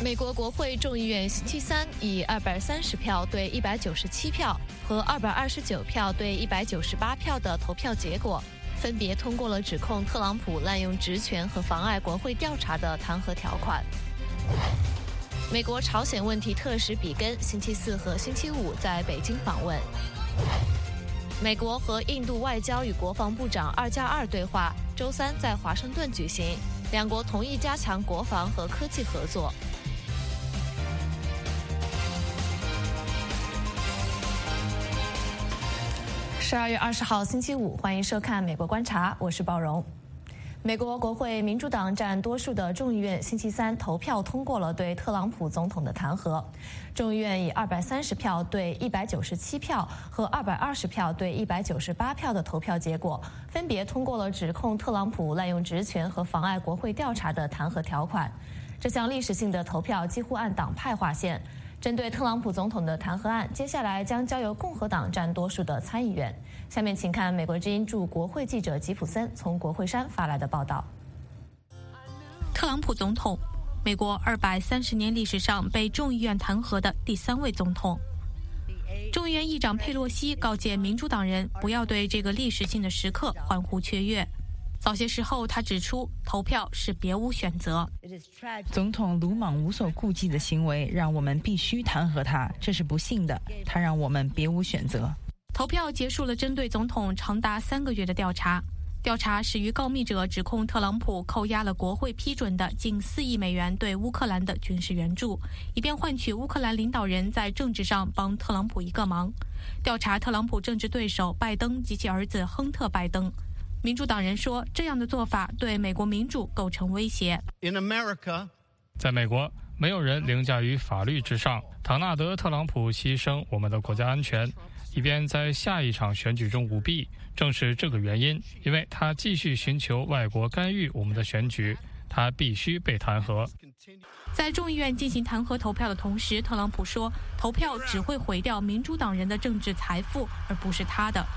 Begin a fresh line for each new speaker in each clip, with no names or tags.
美国国会众议院星期三以230票对197票和229票对198票的投票结果，分别通过了指控特朗普滥用职权和妨碍国会调查的弹劾条款。美国朝鲜问题特使比根星期四和星期五在北京访问。美国和印度外交与国防部长2+2对话周三在华盛顿举行，两国同意加强国防和科技合作。12月20号星期五，欢迎收看《美国观察》，我是鲍荣。美国国会民主党占多数的众议院星期三投票通过了对特朗普总统的弹劾。众议院以230票对197票和220票对198票的投票结果，分别通过了指控特朗普滥用职权和妨碍国会调查的弹劾条款。这项历史性的投票几乎按党派划线。针对特朗普总统的弹劾案，接下来将交由共和党占多数的参议院。下面请看美国之音驻国会记者吉普森从国会山发来的报道。
特朗普总统，美国230年历史上被众议院弹劾的第3位总统。众议院议长佩洛西告诫民主党人不要对这个历史性的时刻欢呼雀跃。早些时候，他指出，投票是别无选择。
总统鲁莽无所顾忌的行为让我们必须弹劾他，这是不幸的。他让我们别无选择。
投票结束了针对总统长达3个月的调查。调查始于告密者指控特朗普扣押了国会批准的近4亿美元对乌克兰的军事援助，以便换取乌克兰领导人在政治上帮特朗普一个忙。调查特朗普政治对手拜登及其儿子亨特·拜登。民主党人说，这样的做法对美国民主构成威胁。
在美国，没有人凌驾于法律之上。唐纳德·特朗普牺牲我们的国家安全，以便在下一场选举中舞弊。正是这个原因，因为他继续寻求外国干预我们的选举，他必须被弹劾。
在众议院进行弹劾投票的同时，特朗普说，投票只会毁掉民主党人的政治财富，而不是他的。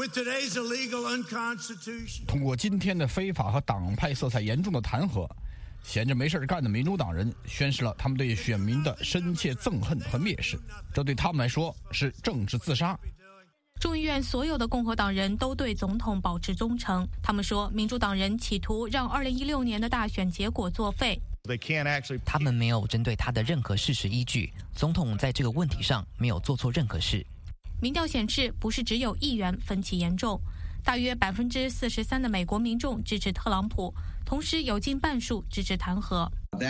通过今天的非法和党派色彩严重的弹劾，闲着没事干的民主党人宣示了他们对选民的深切憎恨和蔑视，这对他们来说是政治自杀。
众议院所有的共和党人都对总统保持忠诚，他们说民主党人企图让2016年的大选结果作废。
他们没有针对他的任何事实依据，总统在这个问题上没有做错任何事。
民调显示，不是只有议员分歧严重，大约43%的美国民众支持特朗普，同时有近半数支持弹劾。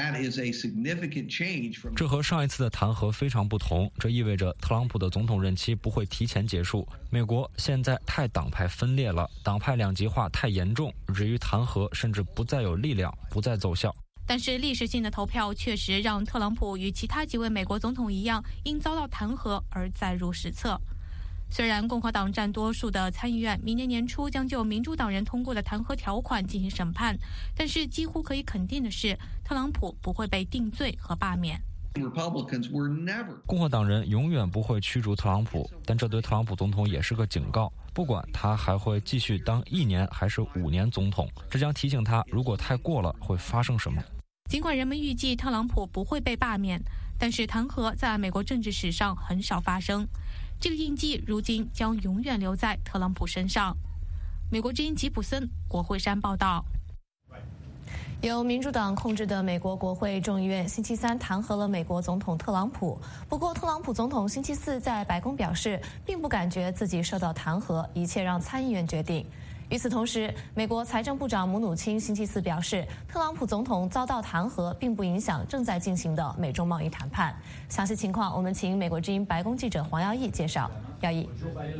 这和上一次的弹劾非常不同，这意味着特朗普的总统任期不会提前结束。美国现在太党派分裂了，党派两极化太严重，至于弹劾甚至不再有力量，不再奏效。
但是历史性的投票确实让特朗普与其他几位美国总统一样，因遭到弹劾而载入史册。虽然共和党占多数的参议院明年年初将就民主党人通过的弹劾条款进行审判，但是几乎可以肯定的是，特朗普不会被定罪和罢免。
共和党人永远不会驱逐特朗普，但这对特朗普总统也是个警告，不管他还会继续当1年还是5年总统，这将提醒他如果太过了会发生什么。
尽管人们预计特朗普不会被罢免，但是弹劾在美国政治史上很少发生，这个印记如今将永远留在特朗普身上。美国之音吉普森，国会山报道。
由民主党控制的美国国会众议院星期三弹劾了美国总统特朗普。不过，特朗普总统星期四在白宫表示，并不感觉自己受到弹劾，一切让参议院决定。与此同时，美国财政部长姆努钦星期四表示，特朗普总统遭到弹劾并不影响正在进行的美中贸易谈判。详细情况，我们请美国之音白宫记者黄耀义介绍。耀义，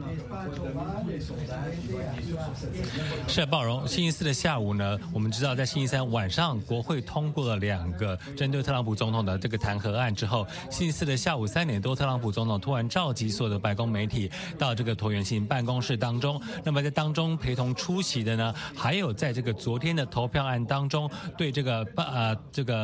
是鲍荣。星期四的下午呢，我们知道在星期三晚上，国会通过了2个针对特朗普总统的这个弹劾案之后，星期四的下午3点多，特朗普总统突然召集所有的白宫媒体到这个椭圆形办公室当中。那么在当中陪同出席的呢，还有在这个昨天的投票案当中对这个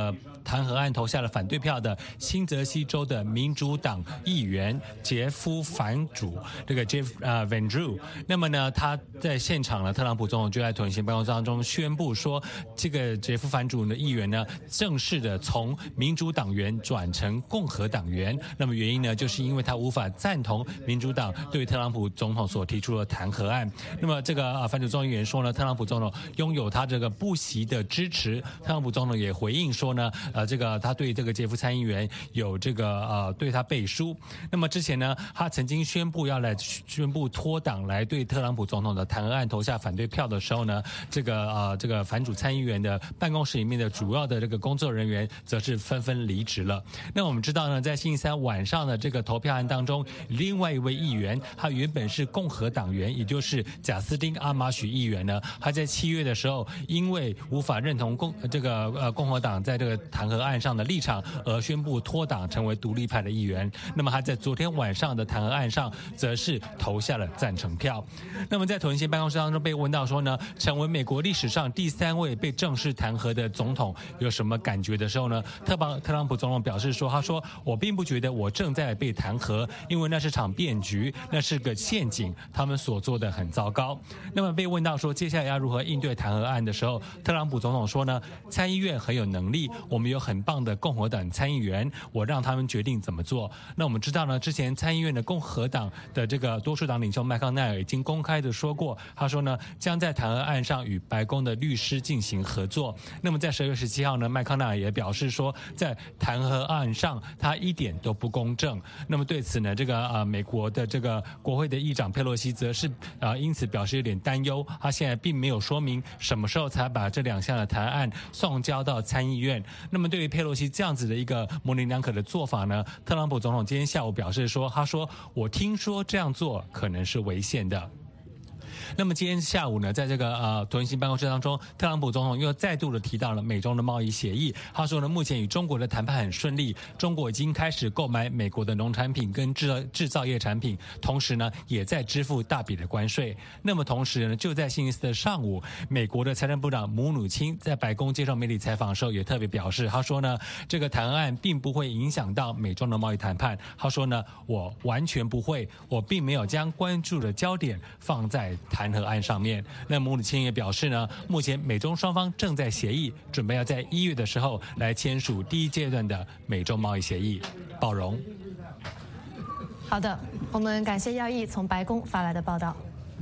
弹劾案投下了反对票的新泽西州的民主党议员杰夫·反主，这个 Jeff Van Drew。那么呢，他在现场呢，特朗普总统就在椭圆形办公室当中宣布说，这个杰夫·反主的议员呢，正式的从民主党员转成共和党员。那么原因呢，就是因为他无法赞同民主党对特朗普总统所提出的弹劾案。那么这个反主众议员说呢，特朗普总统拥有他这个不惜的支持。特朗普总统也回应说呢，这个他对这个杰夫参议员有这个对他背书。那么之前呢，他曾经宣布要来宣布脱党来对特朗普总统的弹劾案投下反对票的时候呢，这个反主参议员的办公室里面的主要的这个工作人员则是纷纷离职了。那我们知道呢，在星期三晚上的这个投票案当中，另外一位议员，他原本是共和党员，也就是贾斯汀·阿马许议员呢，他在7月的时候，因为无法认同共和党在这个弹劾案上的立场，而宣布脱党成为独立派的议员。那么他在昨天晚上的弹劾案上，则是投下了赞成票。那么在椭圆形办公室当中被问到说呢，成为美国历史上第3位被正式弹劾的总统有什么感觉的时候呢，特朗普总统表示说，他说我并不觉得我正在被弹劾，因为那是场变局，那是个陷阱，他们所做的很糟糕。那么被问到说接下来要如何应对弹劾案的时候，特朗普总统说呢，参议院很有能力，我们有很棒的共和党参议员，我让他们决定怎么做。那我们知道呢，之前参议院的共和党的这个多数党领袖麦康奈尔已经公开的说过，他说呢，将在弹劾案上与白宫的律师进行合作。那么在10月17号呢，麦康奈尔也表示说，在弹劾案上他一点都不公正。那么对此呢，这个美国的这个国会的议长佩洛西则是因此表示有点担忧，他现在并没有说明什么时候才把这2项的弹劾案送交到参议院。那么对于佩洛西这样子的一个模棱两可的做法呢，特朗普总统今天下午表示说，他说我听说这样做可能是违宪的。那么今天下午呢，在这个椭圆形办公室当中，特朗普总统又再度的提到了美中的贸易协议。他说呢，目前与中国的谈判很顺利，中国已经开始购买美国的农产品跟制造业产品，同时呢，也在支付大笔的关税。那么同时呢，就在星期四的上午，美国的财政部长姆努钦在白宫接受媒体采访的时候，也特别表示，他说呢，这个弹劾案并不会影响到美中的贸易谈判。他说呢，我完全不会，我并没有将关注的焦点放在弹劾案上面。那姆努钦也表示呢，目前美中双方正在协议，准备要在1月的时候来签署第1阶段的美中贸易协议。宝荣。
好的，我们感谢耀毅从白宫发来的报道。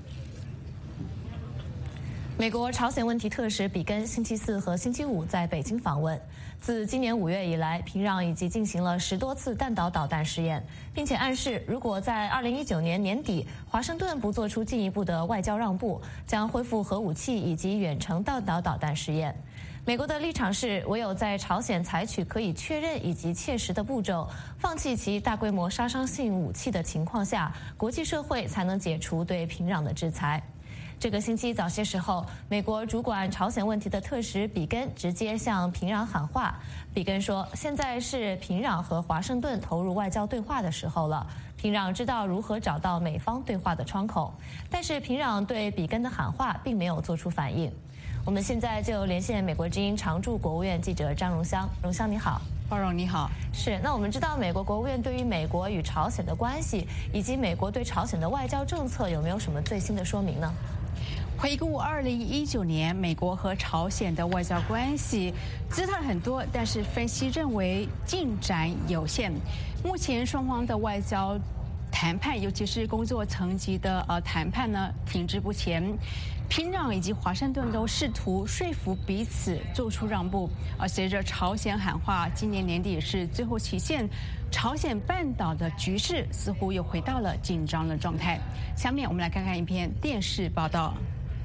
美国朝鲜问题特使比根星期4和星期5在北京访问。自今年5月以来，平壤已经进行了10多次弹道导弹试验，并且暗示，如果在2019年年底华盛顿不做出进一步的外交让步，将恢复核武器以及远程弹道导弹试验。美国的立场是，唯有在朝鲜采取可以确认以及切实的步骤，放弃其大规模杀伤性武器的情况下，国际社会才能解除对平壤的制裁。这个星期早些时候，美国主管朝鲜问题的特使比根直接向平壤喊话。比根说，现在是平壤和华盛顿投入外交对话的时候了，平壤知道如何找到美方对话的窗口。但是平壤对比根的喊话并没有做出反应。我们现在就连线美国之音常驻国务院记者张荣香。荣香你好。
包荣你好。
是，那我们知道美国国务院对于美国与朝鲜的关系，以及美国对朝鲜的外交政策有没有什么最新的说明呢？
回顾2019年美国和朝鲜的外交关系，姿态很多，但是分析认为进展有限。目前双方的外交谈判，尤其是工作层级的谈判呢，停滞不前。平壤以及华盛顿都试图说服彼此做出让步，而随着朝鲜喊话，今年年底是最后期限，朝鲜半岛的局势似乎又回到了紧张的状态。下面我们来看看一篇电视报道。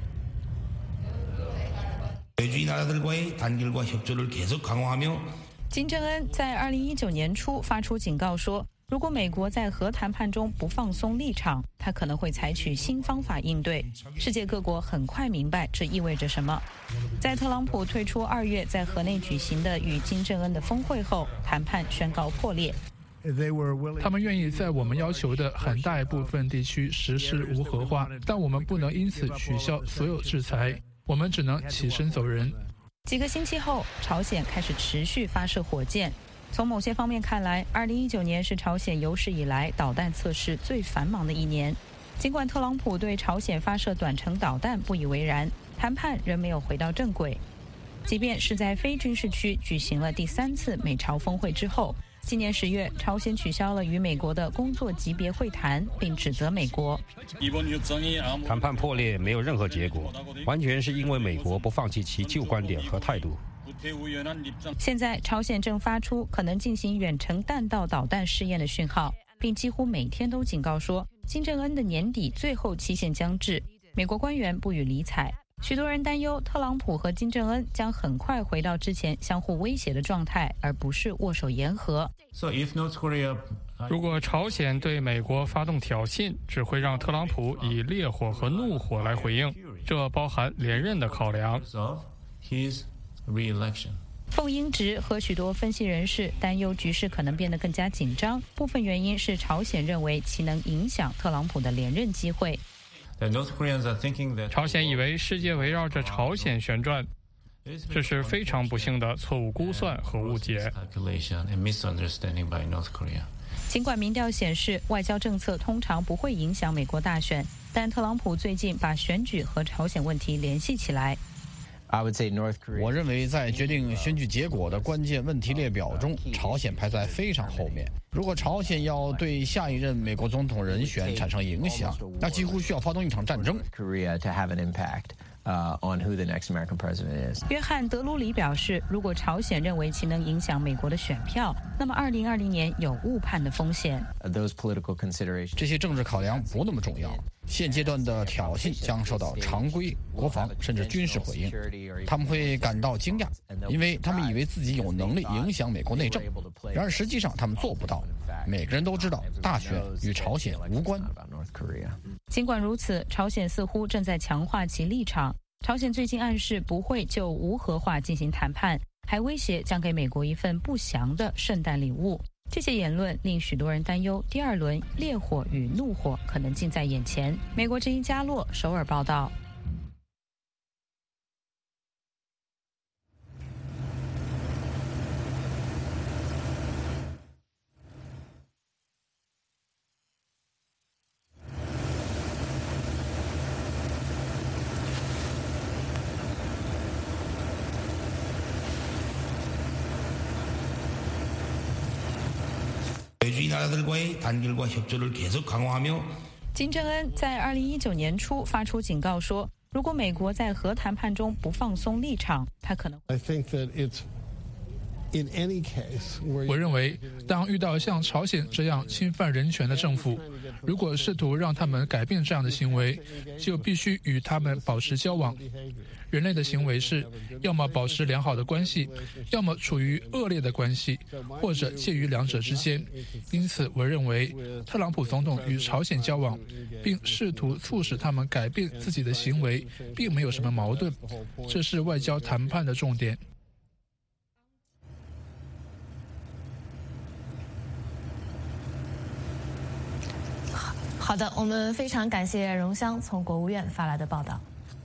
金正恩在2019年初发出警告说，如果美国在核谈判中不放松立场，他可能会采取新方法应对。世界各国很快明白这意味着什么。在特朗普退出2月在河内举行的与金正恩的峰会后，谈判宣告破裂。
他们愿意在我们要求的很大一部分地区实施无核化，但我们不能因此取消所有制裁，我们只能起身走人。
几个星期后，朝鲜开始持续发射火箭。从某些方面看来，2019年是朝鲜有史以来导弹测试最繁忙的一年。尽管特朗普对朝鲜发射短程导弹不以为然，谈判仍没有回到正轨。即便是在非军事区举行了第3次美朝峰会之后，今年10月，朝鲜取消了与美国的工作级别会谈，并指责美国。
谈判破裂没有任何结果，完全是因为美国不放弃其旧观点和态度。
现在，朝鲜正发出可能进行远程弹道导弹试验的讯号，并几乎每天都警告说，金正恩的年底最后期限将至。美国官员不予理睬。许多人担忧特朗普和金正恩将很快回到之前相互威胁的状态，而不是握手言和。
如果朝鲜对美国发动挑衅，只会让特朗普以烈火和怒火来回应，这包含连任的考量。
凤英直和许多分析人士担忧局势可能变得更加紧张，部分原因是朝鲜认为其能影响特朗普的连任机会。
朝鲜以为世界围绕着朝鲜旋转，这是非常不幸的错误估算和误解。
尽管民调显示外交政策通常不会影响美国大选，但特朗普最近把选举和朝鲜问题联系起来。
我认为在决定选举结果的关键问题列表中，朝鲜排在非常后面。如果朝鲜要对下一任美国总统人选产生影响，那几乎需要发动一场战争。
约翰·德鲁里表示，如果朝鲜认为其能影响美国的选票，那么2020年有误判的风险。
这些政治考量不那么重要。现阶段的挑衅将受到常规、国防甚至军事回应，他们会感到惊讶，因为他们以为自己有能力影响美国内政，然而实际上他们做不到。每个人都知道，大选与朝鲜无关。
尽管如此，朝鲜似乎正在强化其立场。朝鲜最近暗示不会就无核化进行谈判，还威胁将给美国一份不详的圣诞礼物。这些言论令许多人担忧，第二轮烈火与怒火可能近在眼前。美国之音加洛首尔报道。金正恩在2019年初发出警告说，如果美国在核谈判中不放松立场，他可能。
我认为，当遇到像朝鲜这样侵犯人权的政府，如果试图让他们改变这样的行为，就必须与他们保持交往。人类的行为是要么保持良好的关系，要么处于恶劣的关系，或者介于两者之间。因此，我认为特朗普总统与朝鲜交往，并试图促使他们改变自己的行为，并没有什么矛盾。这是外交谈判的重点。
好的，我们非常感谢荣香从国务院发来的报道。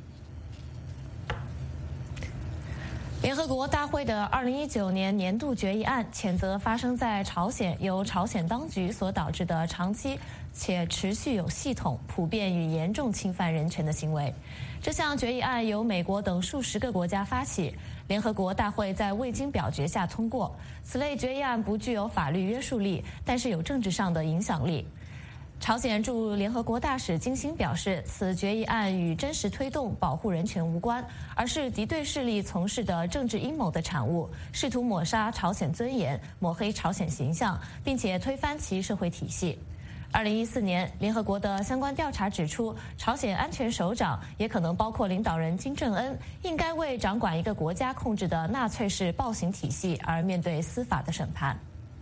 联合国大会的2019年年度决议案谴责发生在朝鲜由朝鲜当局所导致的长期且持续有系统、普遍与严重侵犯人权的行为。这项决议案由美国等数十个国家发起，联合国大会在未经表决下通过。此类决议案不具有法律约束力，但是有政治上的影响力。朝鲜驻联合国大使金星表示，此决议案与真实推动保护人权无关，而是敌对势力从事的政治阴谋的产物，试图抹杀朝鲜尊严，抹黑朝鲜形象，并且推翻其社会体系。2014年，联合国的相关调查指出，朝鲜安全首长也可能包括领导人金正恩，应该为掌管一个国家控制的纳粹式暴行体系而面对司法的审判。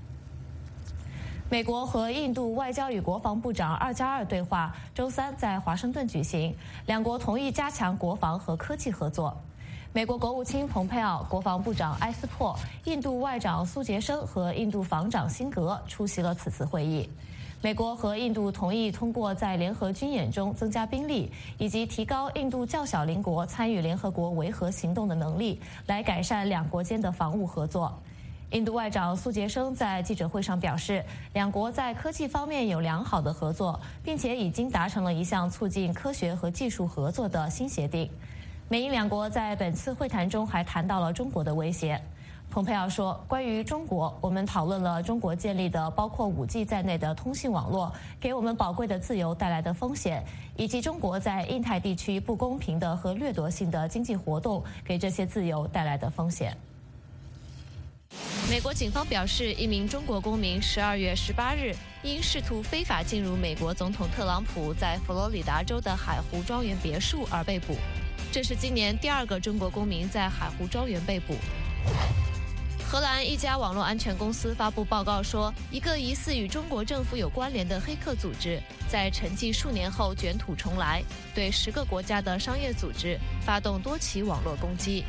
美国和印度外交与国防部长2+2对话周三在华盛顿举行，两国同意加强国防和科技合作。美国国务卿蓬佩奥、国防部长埃斯珀、印度外长苏杰生和印度防长辛格出席了此次会议。 美国和印度同意通过在联合军演中增加兵力，以及提高印度较小邻国参与联合国维和行动的能力，来改善两国间的防务合作。印度外长苏杰生在记者会上表示，两国在科技方面有良好的合作，并且已经达成了一项促进科学和技术合作的新协定。美印两国在本次会谈中还谈到了中国的威胁。蓬佩奥说，关于中国，我们讨论了中国建立的包括5G 在内的通信网络给我们宝贵的自由带来的风险，以及中国在印太地区不公平的和掠夺性的经济活动给这些自由带来的风险。美国警方表示，一名中国公民12月18日因试图非法进入美国总统特朗普在佛罗里达州的海湖庄园别墅而被捕。这是今年第2个中国公民在海湖庄园被捕。荷兰一家网络安全公司发布报告说，一个疑似与中国政府有关联的黑客组织在沉寂数年后卷土重来，对10个国家的商业组织发动多起网络攻击。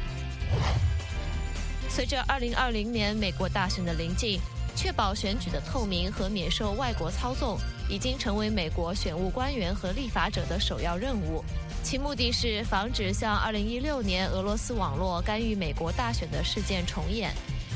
随着2020年美国大选的临近，确保选举的透明和免受外国操纵已经成为美国选务官员和立法者的首要任务。其目的是防止像2016年俄罗斯网络干预美国大选的事件重演。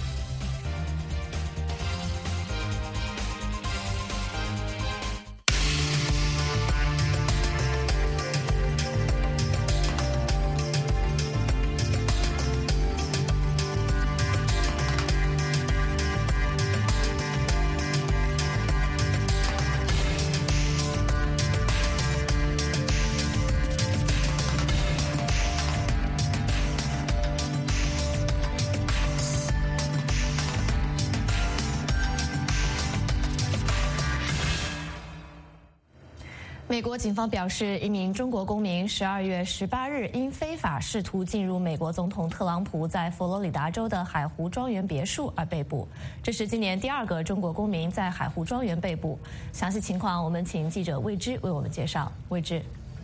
美国警方表示，一名中国公民12月18日因非法试图进入美国总统特朗普在佛罗里达州的海湖庄园别墅而被捕。这是今年第2个中国公民在海湖庄园被捕。详细情况，我们请记者魏之为我们介绍。魏之，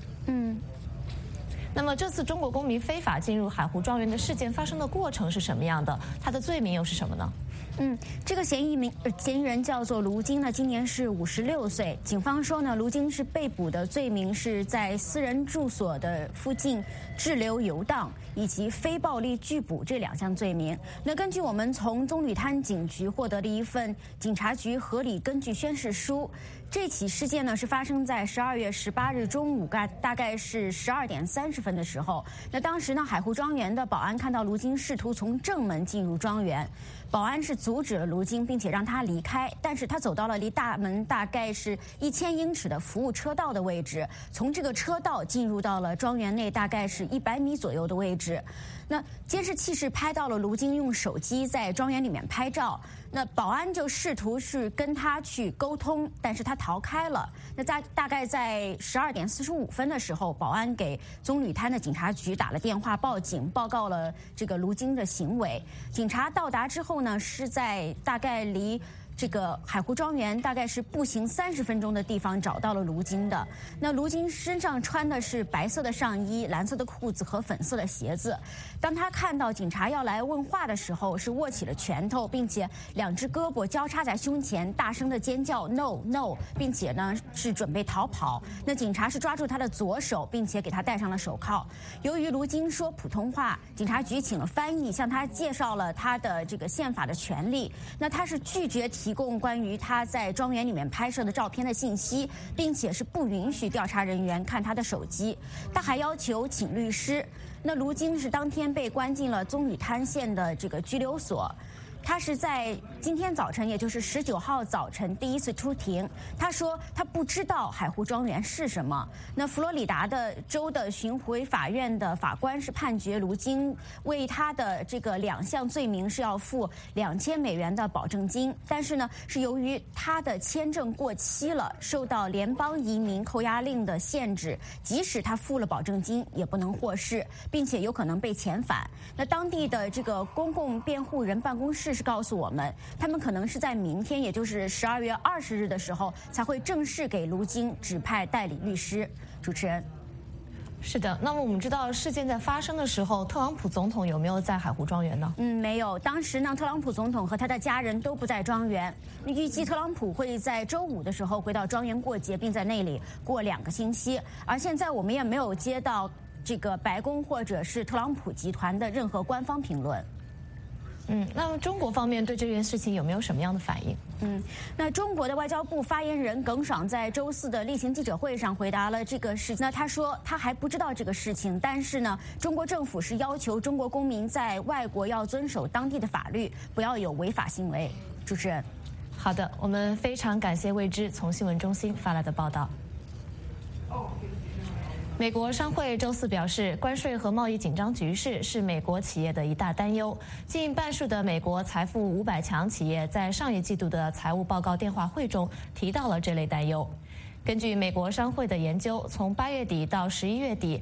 那么这次中国公民非法进入海湖庄园的事件发生的过程是什么样的？他的罪名又是什么呢？
这个嫌疑人叫做卢金呢，今年是56岁。警方说呢，卢金是被捕的罪名是在私人住所的附近滞留游荡以及非暴力拒捕这2项罪名。那根据我们从棕榈滩警局获得的一份警察局合理根据宣誓书，这起事件呢是发生在12月18日中午，大概是12点30分的时候。那当时呢，海湖庄园的保安看到卢金试图从正门进入庄园，保安是阻止了卢金，并且让他离开，但是他走到了离大门大概是1000英尺的服务车道的位置，从这个车道进入到了庄园内大概是100米左右的位置。那监视器是拍到了卢金用手机在庄园里面拍照，那保安就试图是跟他去沟通，但是他逃开了。那大概在12点45分的时候，保安给棕榈滩的警察局打了电话报警，报告了这个卢金的行为。警察到达之后呢，是在大概离这个海湖庄园大概是步行30分钟的地方找到了卢金的。那卢金身上穿的是白色的上衣、蓝色的裤子和粉色的鞋子。当他看到警察要来问话的时候，是握起了拳头，并且2只胳膊交叉在胸前，大声的尖叫 "No No"， 并且呢是准备逃跑。那警察是抓住他的左手，并且给他戴上了手铐。由于卢金说普通话，警察局请了翻译向他介绍了他的这个宪法的权利。那他是拒绝提供关于他在庄园里面拍摄的照片的信息，并且是不允许调查人员看他的手机。他还要求请律师。那卢金是当天被关进了棕榈滩县的这个拘留所。他是在今天早晨，也就是19号早晨第一次出庭。他说他不知道海湖庄园是什么。那佛罗里达的州的巡回法院的法官是判决卢金为他的这个2项罪名是要付2000美元的保证金，但是呢，是由于他的签证过期了，受到联邦移民扣押令的限制，即使他付了保证金也不能获释，并且有可能被遣返。那当地的这个公共辩护人办公室是告诉我们，他们可能是在明天，也就是12月20日的时候，才会正式给卢金指派代理律师。主持人。
是的，那么我们知道事件在发生的时候，特朗普总统有没有在海湖庄园呢？
没有。当时呢，特朗普总统和他的家人都不在庄园。预计特朗普会在周5的时候回到庄园过节，并在那里过2个星期。而现在我们也没有接到这个白宫或者是特朗普集团的任何官方评论。
那么中国方面对这件事情有没有什么样的反应？
那中国的外交部发言人耿爽在周4的例行记者会上回答了这个事。那他说他还不知道这个事情，但是呢，中国政府是要求中国公民在外国要遵守当地的法律，不要有违法行为。主持人，
好的，我们非常感谢魏之从新闻中心发来的报道。美国商会周4表示，关税和贸易紧张局势是美国企业的一大担忧。近半数的美国财富500强企业在上一季度的财务报告电话会中提到了这类担忧。根据美国商会的研究，从8月底到11月底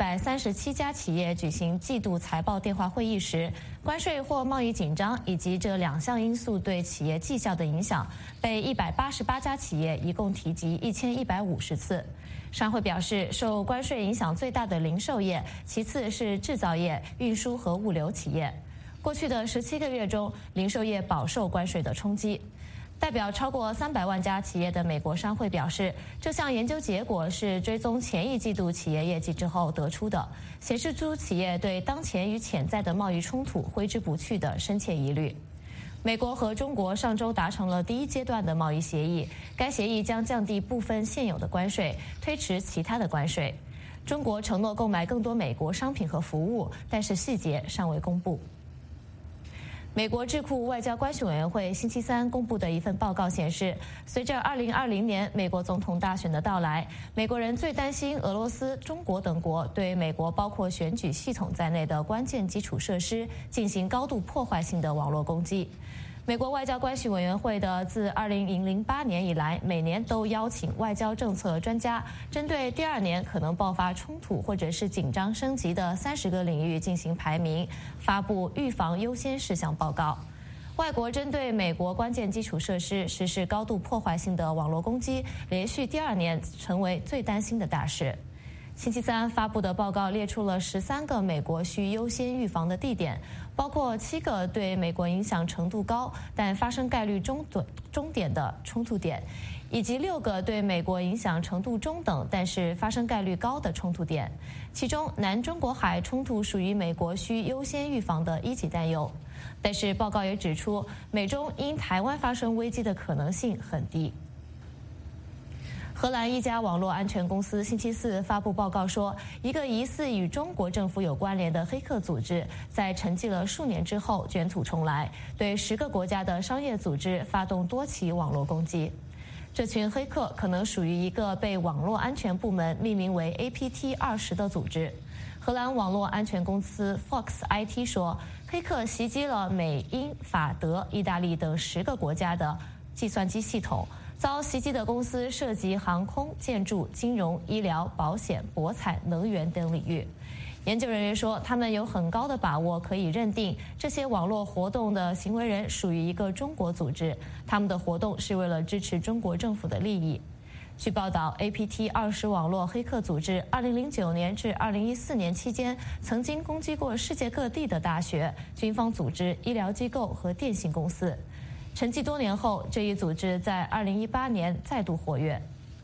，437家企业举行季度财报电话会议时，关税或贸易紧张以及这2项因素对企业绩效的影响，被188家企业一共提及1150次。商会表示，受关税影响最大的零售业，其次是制造业、运输和物流企业。过去的17个月中，零售业饱受关税的冲击。代表超过300万家企业的美国商会表示，这项研究结果是追踪前一季度企业业绩之后得出的，显示出企业对当前与潜在的贸易冲突挥之不去的深切疑虑。美国和中国上周达成了第1阶段的贸易协议，该协议将降低部分现有的关税，推迟其他的关税。中国承诺购买更多美国商品和服务，但是细节尚未公布。美国智库外交关系委员会星期3公布的一份报告显示，随着2020年美国总统大选的到来，美国人最担心俄罗斯、中国等国对美国包括选举系统在内的关键基础设施进行高度破坏性的网络攻击。美国外交关系委员会的自2008年以来，每年都邀请外交政策专家针对第2年可能爆发冲突或者是紧张升级的30个领域进行排名，发布预防优先事项报告。外国针对美国关键基础设施实施高度破坏性的网络攻击，连续第2年成为最担心的大事。星期3发布的报告列出了13个美国需优先预防的地点，包括7个对美国影响程度高但发生概率中点的冲突点，以及6个对美国影响程度中等但是发生概率高的冲突点。其中，南中国海冲突属于美国需优先预防的1级担忧。但是报告也指出，美中因台湾发生危机的可能性很低。荷兰一家网络安全公司星期4发布报告说，一个疑似与中国政府有关联的黑客组织在沉寂了数年之后卷土重来，对10个国家的商业组织发动多起网络攻击。这群黑客可能属于一个被网络安全部门命名为 APT20 的组织。荷兰网络安全公司 Fox IT 说，黑客袭击了美、英、法、德、意大利等10个国家的计算机系统。遭袭击的公司涉及航空、建筑、金融、医疗、保险、博彩、能源等领域。研究人员说，他们有很高的把握可以认定这些网络活动的行为人属于一个中国组织，他们的活动是为了支持中国政府的利益。据报道 ，APT20 网络黑客组织2009年至2014年期间曾经攻击过世界各地的大学、军方组织、医疗机构和电信公司。沉寂多年后，这一组织在2018年再度活跃。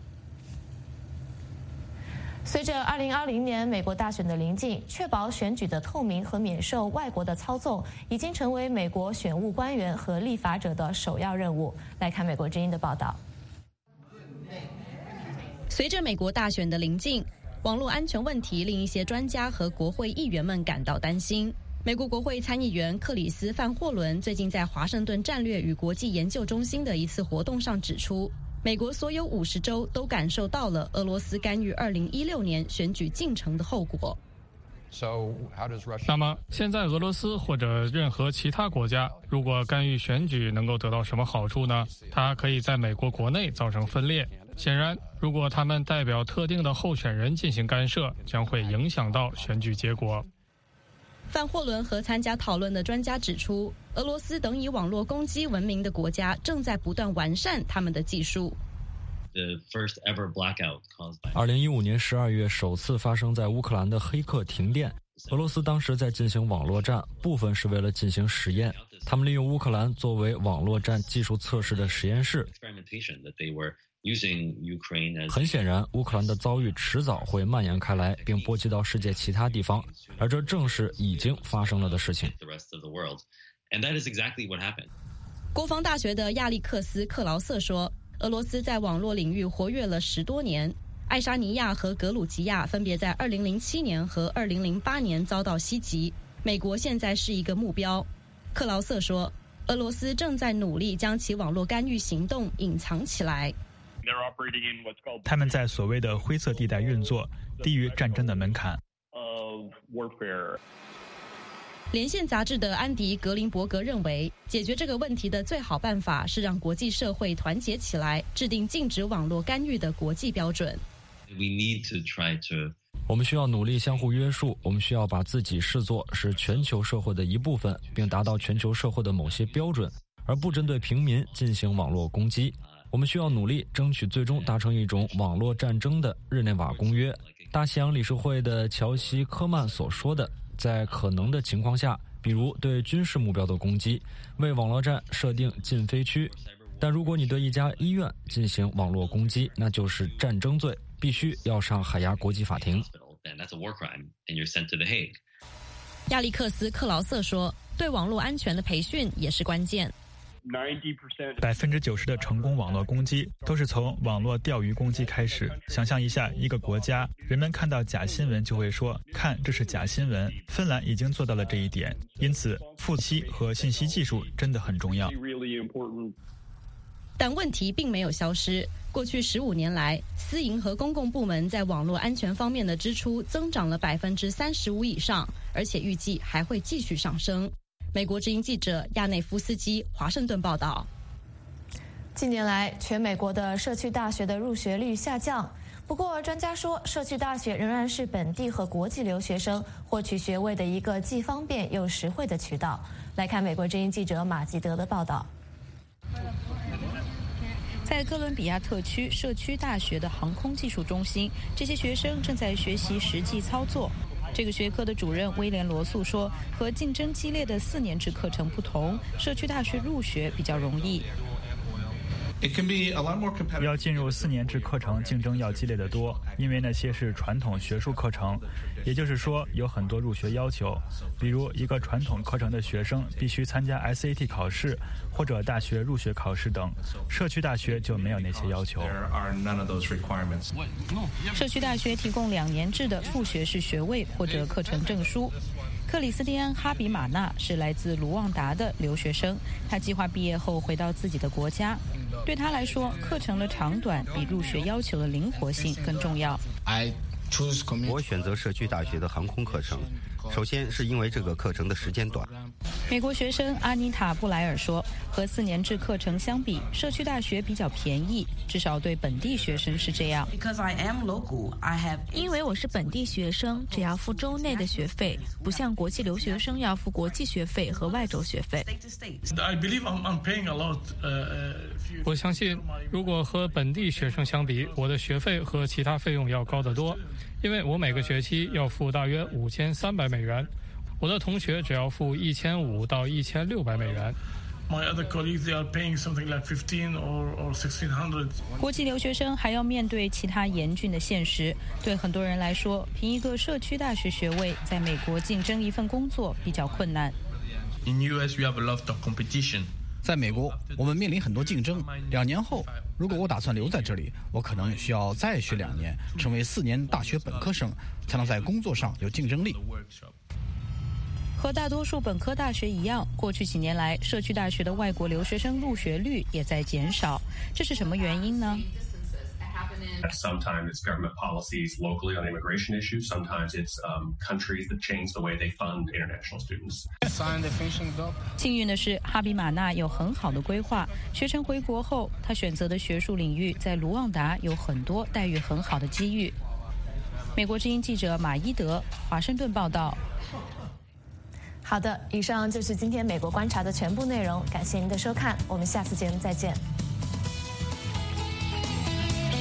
随着2020年美国大选的临近，确保选举的透明和免受外国的操纵，已经成为美国选务官员和立法者的首要任务。来看美国之音的报道。
随着美国大选的临近，网络安全问题令一些专家和国会议员们感到担心。美国国会参议员克里斯·范霍伦最近在华盛顿战略与国际研究中心的一次活动上指出，美国所有50州都感受到了俄罗斯干预2016年选举进程的后果。
那么，现在俄罗斯或者任何其他国家如果干预选举，能够得到什么好处呢？它可以在美国国内造成分裂。显然，如果他们代表特定的候选人进行干涉，将会影响到选举结果。
范霍伦和参加讨论的专家指出，俄罗斯等以网络攻击闻名的国家正在不断完善他们的技术。
2015年12月首次发生在乌克兰的黑客停电，俄罗斯当时在进行网络战，部分是为了进行实验。他们利用乌克兰作为网络战技术测试的实验室。很显然，乌克兰的遭遇迟早会蔓延开来，并波及到世界其他地方，而这正是已经发生了的事情。
国防大学的亚历克斯·克劳瑟说，俄罗斯在网络领域活跃了10多年。爱沙尼亚和格鲁吉亚分别在2007年和2008年遭到袭击，美国现在是一个目标。克劳瑟说，俄罗斯正在努力将其网络干预行动隐藏起来。
他们在所谓的灰色地带运作，低于战争的门槛。
连线杂志的安迪·格林伯格认为，解决这个问题的最好办法是让国际社会团结起来，制定禁止网络干预的国际标准。
我们需要努力相互约束，我们需要把自己视作是全球社会的一部分，并达到全球社会的某些标准，而不针对平民进行网络攻击。我们需要努力争取最终达成一种网络战争的日内瓦公约。大西洋理事会的乔西·科曼所说的，在可能的情况下，比如对军事目标的攻击，为网络战设定禁飞区。但如果你对一家医院进行网络攻击，那就是战争罪，必须要上海牙国际法庭。
亚历克斯·克劳瑟说，对网络安全的培训也是关键。
90%的成功网络攻击都是从网络钓鱼攻击开始。想象一下，一个国家，人们看到假新闻就会说，看，这是假新闻。芬兰已经做到了这一点，因此复期和信息技术真的很重要。
但问题并没有消失。过去15年来，私营和公共部门在网络安全方面的支出增长了35%以上，而且预计还会继续上升。美国之音记者亚内夫斯基华盛顿报道。
近年来，全美国的社区大学的入学率下降。不过，专家说，社区大学仍然是本地和国际留学生获取学位的一个既方便又实惠的渠道。来看美国之音记者马吉德的报道。
在哥伦比亚特区社区大学的航空技术中心，这些学生正在学习实际操作。这个学科的主任威廉·罗素说，和竞争激烈的4年制课程不同，社区大学入学比较容易。
要进入4年制课程，竞争要激烈得多，因为那些是传统学术课程，也就是说有很多入学要求。比如一个传统课程的学生必须参加 SAT 考试或者大学入学考试等，社区大学就没有那些要求。
社区大学提供2年制的副学士学位或者课程证书。克里斯蒂安·哈比马纳是来自卢旺达的留学生，他计划毕业后回到自己的国家。对他来说，课程的长短比入学要求的灵活性更重要。
我选择社区大学的航空课程，首先是因为这个课程的时间短。
美国学生阿妮塔·布莱尔说，和4年制课程相比，社区大学比较便宜，至少对本地学生是这样。
因为我是本地学生，只要付州内的学费，不像国际留学生要付国际学费和外州学费。
我相信，如果和本地学生相比，我的学费和其他费用要高得多，因为我每个学期要付大约5300美元。我的同学只要付1500到1600美元。
国际留学生还要面对其他严峻的现实。对很多人来说，凭一个社区大学学位在美国竞争一份工作比较困难。
在美国，我们面临很多竞争。2年后，如果我打算留在这里，我可能需要再学2年，成为4年大学本科生，才能在工作上有竞争力。
和大多数本科大学一样，过去几年来，社区大学的外国留学生入学率也在减少。这是什么原因呢
？Sometimes it's government policies locally on immigration issues. Sometimes it's countries that change the way they fund international students.
幸运的是，哈比马纳有很好的规划。学成回国后，他选择的学术领域在卢旺达有很多待遇很好的机遇。美国之音记者马伊德，华盛顿报道。
好的，以上就是今天美国观察的全部内容，感谢您的收看，我们下次节目再见。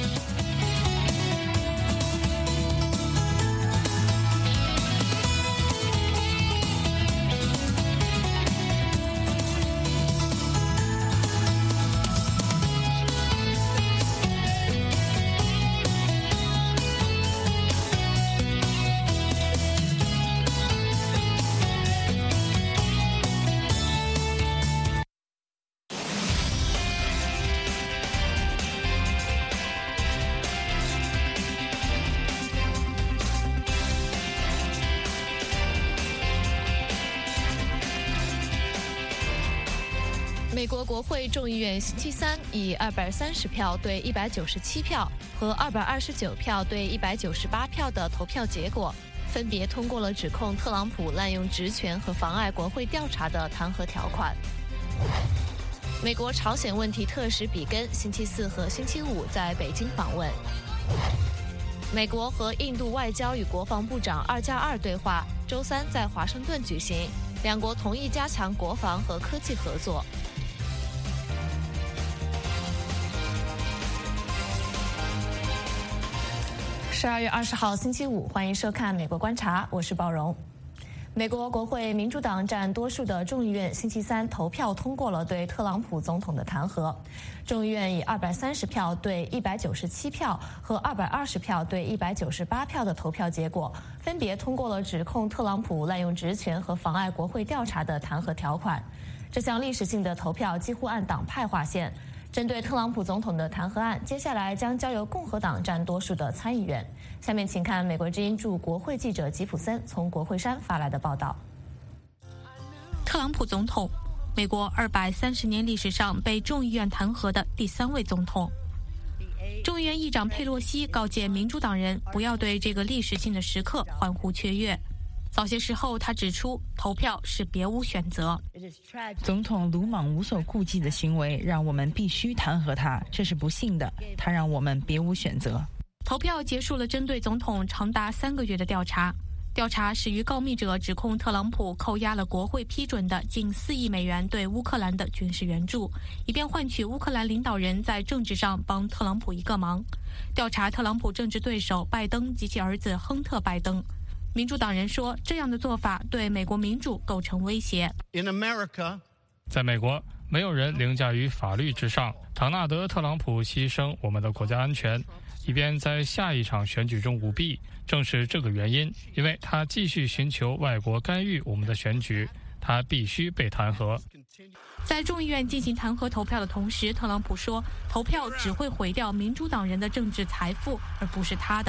美国国会众议院星期三以230票对197票和229票对198票的投票结果，分别通过了指控特朗普滥用职权和妨碍国会调查的弹劾条款。美国朝鲜问题特使比根星期四和星期五在北京访问。美国和印度外交与国防部长2+2对话，周三在华盛顿举行，两国同意加强国防和科技合作。12月20号星期五，欢迎收看《美国观察》，我是鲍荣。美国国会民主党占多数的众议院星期三投票通过了对特朗普总统的弹劾。众议院以230票对197票和220票对198票的投票结果，分别通过了指控特朗普滥用职权和妨碍国会调查的弹劾条款。这项历史性的投票几乎按党派划线。针对特朗普总统的弹劾案，接下来将交由共和党占多数的参议员。下面请看美国之音驻国会记者吉普森从国会山发来的报道。
特朗普总统，美国230年历史上被众议院弹劾的第3位总统。众议院议长佩洛西告诫民主党人不要对这个历史性的时刻欢呼雀跃。早些时候，他指出，投票是别无选择。
总统鲁莽无所顾忌的行为让我们必须弹劾他，这是不幸的。他让我们别无选择。
投票结束了针对总统长达3个月的调查。调查始于告密者指控特朗普扣押了国会批准的近4亿美元对乌克兰的军事援助，以便换取乌克兰领导人在政治上帮特朗普一个忙。调查特朗普政治对手拜登及其儿子亨特·拜登。民主党人说，这样的做法对美国民主构成威胁。
在美国，没有人凌驾于法律之上。唐纳德·特朗普牺牲我们的国家安全，以便在下一场选举中舞弊。正是这个原因，因为他继续寻求外国干预我们的选举，他必须被弹劾。
在众议院进行弹劾投票的同时，特朗普说，投票只会毁掉民主党人的政治财富，而不是他的。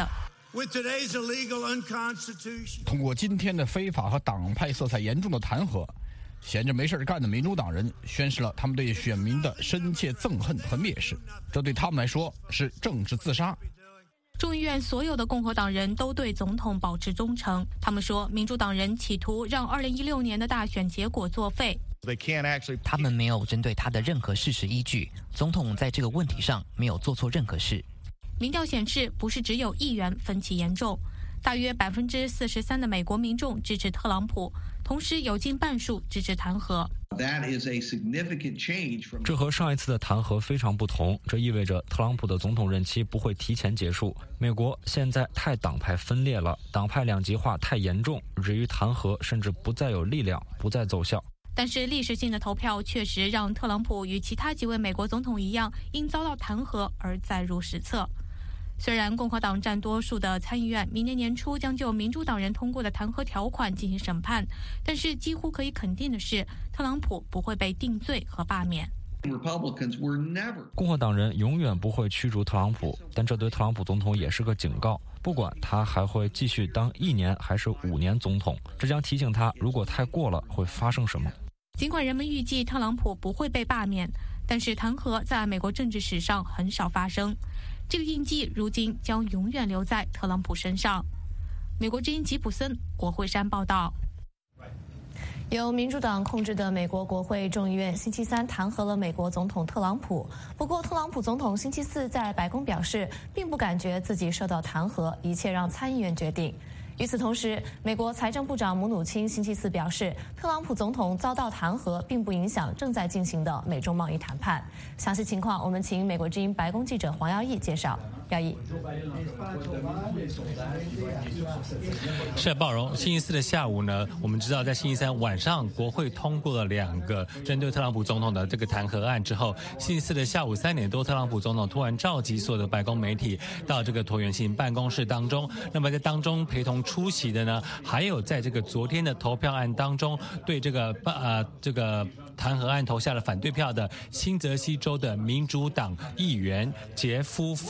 通过今天的非法和党派色彩严重的弹劾，闲着没事干的民主党人宣示了他们对选民的深切憎恨和蔑视，这对他们来说是政治自杀。
众议院所有的共和党人都对总统保持忠诚，他们说民主党人企图让2016年的大选结果作废。
他们没有针对他的任何事实依据，总统在这个问题上没有做错任何事。
民调显示，不是只有议员分歧严重，大约43%的美国民众支持特朗普，同时有近半数支持弹劾。
这和上一次的弹劾非常不同，这意味着特朗普的总统任期不会提前结束。美国现在太党派分裂了，党派两极化太严重，以至于弹劾甚至不再有力量，不再奏效。
但是历史性的投票确实让特朗普与其他几位美国总统一样，因遭到弹劾而载入史册。虽然共和党占多数的参议院明年年初将就民主党人通过的弹劾条款进行审判，但是几乎可以肯定的是，特朗普不会被定罪和罢免。
共和党人永远不会驱逐特朗普，但这对特朗普总统也是个警告，不管他还会继续当1年还是5年总统，这将提醒他如果太过了会发生什么。
尽管人们预计特朗普不会被罢免，但是弹劾在美国政治史上很少发生，这个印记如今将永远留在特朗普身上。美国之音吉普森，国会山报道。
由民主党控制的美国国会众议院星期三弹劾了美国总统特朗普。不过，特朗普总统星期四在白宫表示，并不感觉自己受到弹劾，一切让参议院决定。与此同时，美国财政部长姆努钦星期四表示，特朗普总统遭到弹劾并不影响正在进行的美中贸易谈判。详细情况，我们请美国之音白宫记者黄耀义介绍。耀义，
是鲍荣。星期四的下午呢，我们知道在星期三晚上，国会通过了2个针对特朗普总统的这个弹劾案之后，星期四的下午3点多，特朗普总统突然召集所有的白宫媒体到这个椭圆形办公室当中。那么在当中陪同出席的呢，还有在这个昨天的投票案当中对这个弹劾案投下了反对票的新泽西州的民主党议员杰夫·凡主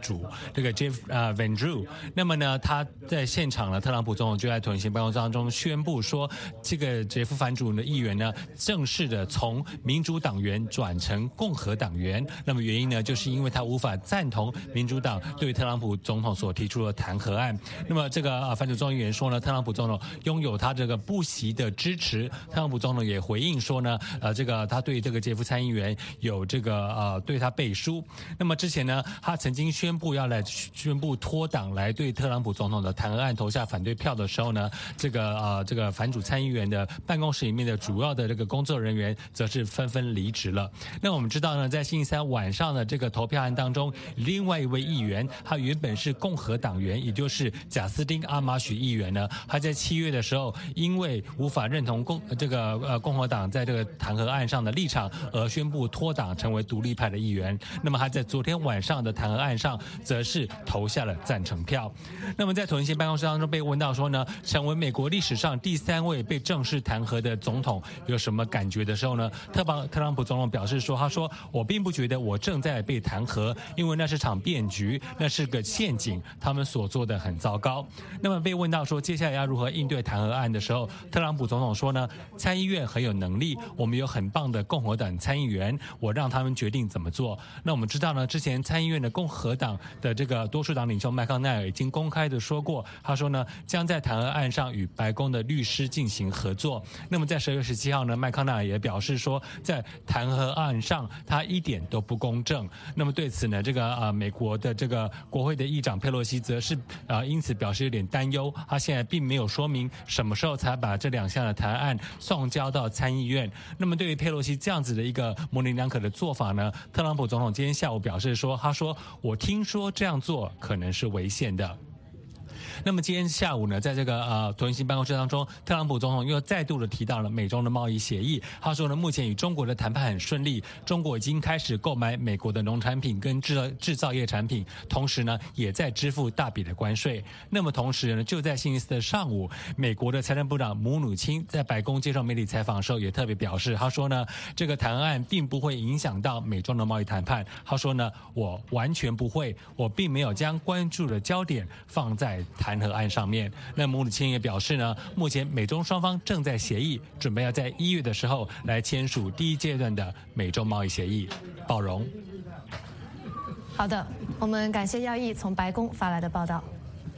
主这个 Jeff Van Drew。那么呢，他在现场呢，特朗普总统就在椭圆形办公室当中宣布说，这个杰夫·凡主的议员呢，正式的从民主党员转成共和党员。那么原因呢，就是因为他无法赞同民主党对特朗普总统所提出的弹劾案。那么这个反主众议员说呢，特朗普总统拥有他这个不息的支持。特朗普总统也回应说呢，这个他对这个杰夫参议员有这个对他背书。那么之前呢，他曾经宣布要来宣布脱党来对特朗普总统的弹劾案投下反对票的时候呢，这个反主参议员的办公室里面的主要的这个工作人员则是纷纷离职了。那我们知道呢，在星期三晚上的这个投票案当中，另外一位议员，他原本是共和党员，也就是贾斯汀·阿马许议员呢，他在7月的时候，因为无法认同共和党在这个弹劾案上的立场，而宣布脱党成为独立派的议员。那么他在昨天晚上的弹劾案上，则是投下了赞成票。那么在椭圆形办公室当中被问到说呢，成为美国历史上第3位被正式弹劾的总统有什么感觉的时候呢，特朗普总统表示说，他说我并不觉得我正在被弹劾，因为那是场变局，那是个陷阱，他们所做的很糟糕。那么被问到说接下来要如何应对弹劾案的时候，特朗普总统说呢，参议院很有能力，我们有很棒的共和党参议员，我让他们决定怎么做。那我们知道呢，之前参议院的共和党的这个多数党领袖麦康奈尔已经公开的说过，他说呢，将在弹劾案上与白宫的律师进行合作。那么在10月17号呢，麦康奈尔也表示说，在弹劾案上他一点都不公正。那么对此呢，这个美国的这个国会的议长佩洛西则是因此表示有点担忧，他现在并没有说明什么时候才把这2项的弹劾案送交到参议院。那么对于佩洛西这样子的一个模棱两可的做法呢，特朗普总统今天下午表示说，他说我听说这样做可能是违宪的。那么今天下午呢，在这个椭圆形办公室当中，特朗普总统又再度的提到了美中的贸易协议。他说呢，目前与中国的谈判很顺利，中国已经开始购买美国的农产品跟制造业产品，同时呢，也在支付大笔的关税。那么同时呢，就在星期四的上午，美国的财政部长姆努钦在白宫接受媒体采访的时候，也特别表示，他说呢，这个弹劾案并不会影响到美中的贸易谈判。他说呢，我完全不会，我并没有将关注的焦点放在弹劾案上面。那姆努钦也表示呢，目前美中双方正在协议，准备要在1月的时候来签署第1阶段的美中贸易协议。鲍荣，
好的，我们感谢耀毅从白宫发来的报道。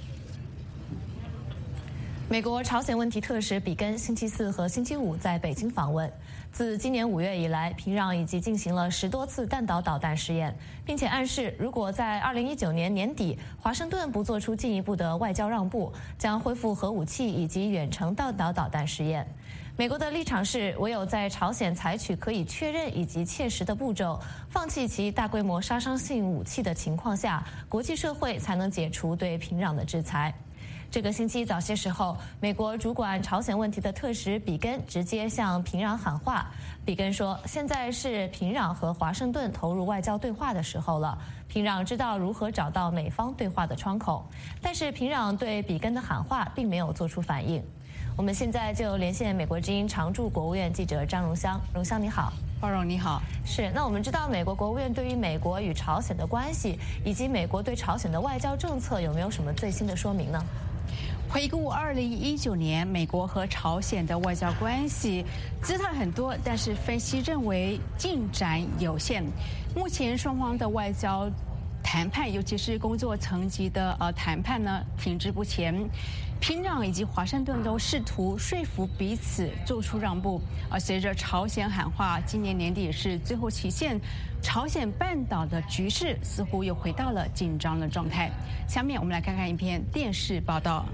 美国朝鲜问题特使比根星期4和星期5在北京访问。自今年5月以来，平壤已经进行了10多次弹道导弹试验，并且暗示，如果在2019年年底华盛顿不做出进一步的外交让步，将恢复核武器以及远程弹道导弹试验。美国的立场是，唯有在朝鲜采取可以确认以及切实的步骤，放弃其大规模杀伤性武器的情况下，国际社会才能解除对平壤的制裁。这个星期早些时候，美国主管朝鲜问题的特使比根直接向平壤喊话。比根说，现在是平壤和华盛顿投入外交对话的时候了，平壤知道如何找到美方对话的窗口。但是平壤对比根的喊话并没有做出反应。我们现在就连线美国之音常驻国务院记者张荣香。荣香你好。
包荣你好。
是，那我们知道美国国务院对于美国与朝鲜的关系，以及美国对朝鲜的外交政策有没有什么最新的说明呢？
回顾2019年美国和朝鲜的外交关系，姿态很多，但是分析认为进展有限。目前双方的外交谈判，尤其是工作层级的谈判呢，停滞不前。平壤以及华盛顿都试图说服彼此做出让步，而随着朝鲜喊话，今年年底是最后期限，朝鲜半岛的局势似乎又回到了紧张的状态。下面我们来看看一篇电视报道。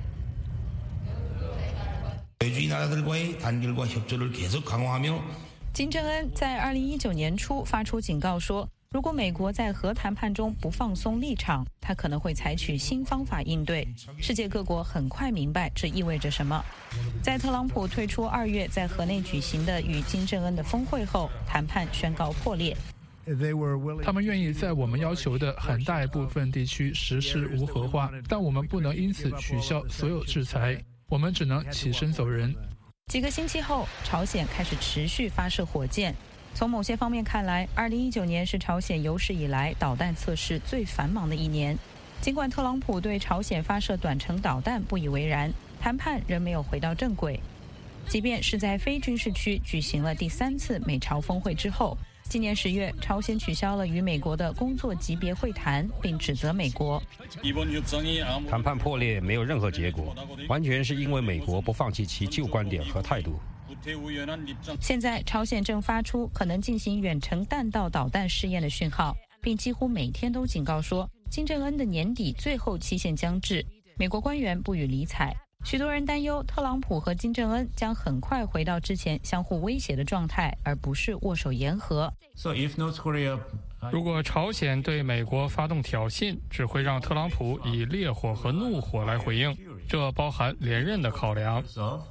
金正恩在2019年初发出警告说，如果美国在核谈判中不放松立场，他可能会采取新方法应对。世界各国很快明白这意味着什么。在特朗普退出2月在河内举行的与金正恩的峰会后，谈判宣告破裂。
他们愿意在我们要求的很大一部分地区实施无核化，但我们不能因此取消所有制裁，我们只能起身走人。
几个星期后，朝鲜开始持续发射火箭。 从某些方面看来，2019年是朝鲜有史以来导弹测试最繁忙的一年。尽管特朗普对朝鲜发射短程导弹不以为然，谈判仍没有回到正轨。即便是在非军事区举行了第3次美朝峰会之后，今年10月，朝鲜取消了与美国的工作级别会谈，并指责美国。
谈判破裂没有任何结果，完全是因为美国不放弃其旧观点和态度。
现在，朝鲜正发出可能进行远程弹道导弹试验的讯号，并几乎每天都警告说，金正恩的年底最后期限将至。美国官员不予理睬。许多人担忧特朗普和金正恩将很快回到之前相互威胁的状态，而不是握手言和。
如果朝鲜对美国发动挑衅，只会让特朗普以烈火和怒火来回应，这包含连任的考量。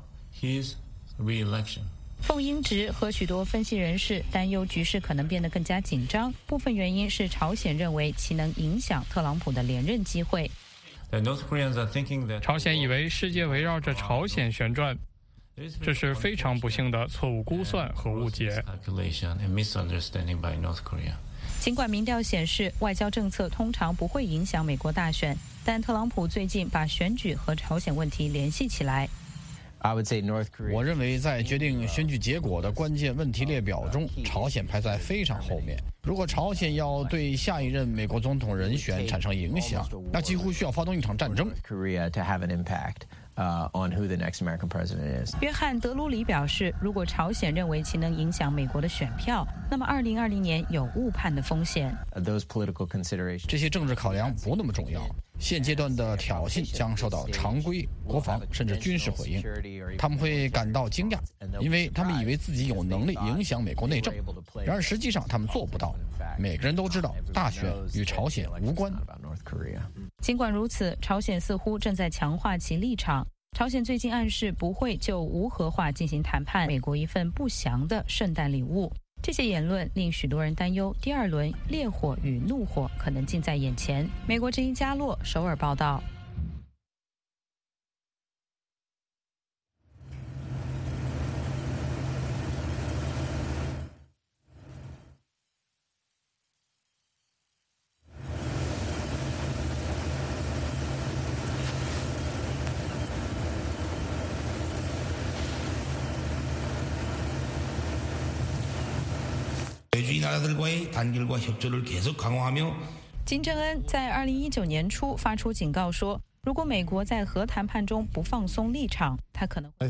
凤英直和许多分析人士担忧局势可能变得更加紧张，部分原因是朝鲜认为其能影响特朗普的连任机会。
朝鲜以为世界围绕着朝鲜旋转，这是非常不幸的错误估算和误解。
尽管民调显示外交政策通常不会影响美国大选，但特朗普最近把选举和朝鲜问题联系起来。
我认为在决定选举结果的关键问题列表中，朝鲜排在非常后面。如果朝鲜要对下一任美国总统人选产生影响，那几乎需要发动一场战争。
约翰·德鲁里表示，如果朝鲜认为其能影响美国的选票，那么2020年有误判的风险。
这些政治考量不那么重要。现阶段的挑衅将受到常规、国防甚至军事回应，他们会感到惊讶，因为他们以为自己有能力影响美国内政，然而实际上他们做不到。每个人都知道，大选与朝鲜无关。
尽管如此，朝鲜似乎正在强化其立场。朝鲜最近暗示不会就无核化进行谈判，美国一份不祥的圣诞礼物。这些言论令许多人担忧，第二轮烈火与怒火可能近在眼前。美国之音加洛首尔报道。金正恩在2019年初发出警告说，如果美国在核谈判中不放松立场，他可能。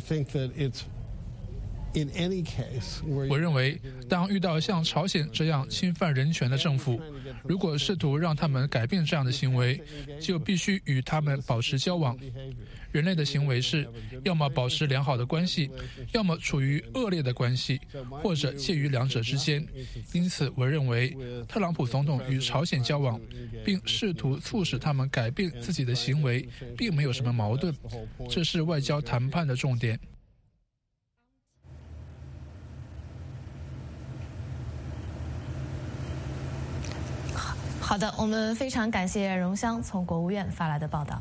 我认为，当遇到像朝鲜这样侵犯人权的政府，如果试图让他们改变这样的行为，就必须与他们保持交往。人类的行为是要么保持良好的关系，要么处于恶劣的关系，或者介于两者之间。因此，我认为特朗普总统与朝鲜交往，并试图促使他们改变自己的行为，并没有什么矛盾。这是外交谈判的重点。
好的，我们非常感谢荣香从国务院发来的报道。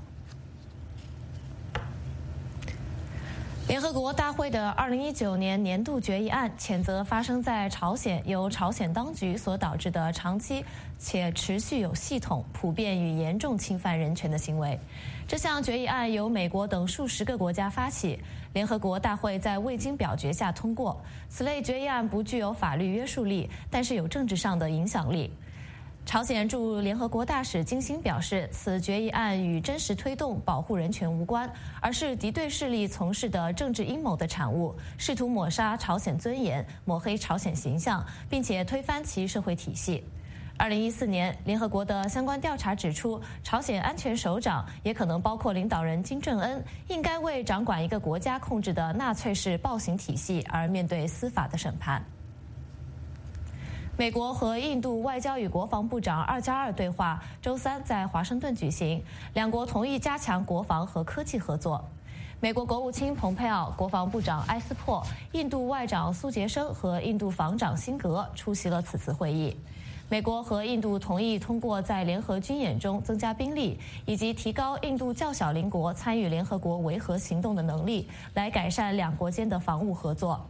联合国大会的2019年年度决议案谴责发生在朝鲜由朝鲜当局所导致的长期且持续有系统、普遍与严重侵犯人权的行为。这项决议案由美国等数十个国家发起，联合国大会在未经表决下通过。此类决议案不具有法律约束力，但是有政治上的影响力。朝鲜驻联合国大使金星表示，此决议案与真实推动保护人权无关，而是敌对势力从事的政治阴谋的产物，试图抹杀朝鲜尊严，抹黑朝鲜形象，并且推翻其社会体系。2014年，联合国的相关调查指出，朝鲜安全首长也可能包括领导人金正恩，应该为掌管一个国家控制的纳粹式暴行体系而面对司法的审判。美国和印度外交与国防部长2+2对话周三在华盛顿举行，两国同意加强国防和科技合作。美国国务卿蓬佩奥、国防部长埃斯珀、印度外长苏杰生和印度防长辛格出席了此次会议。美国和印度同意通过在联合军演中增加兵力，以及提高印度较小邻国参与联合国维和行动的能力，来改善两国间的防务合作。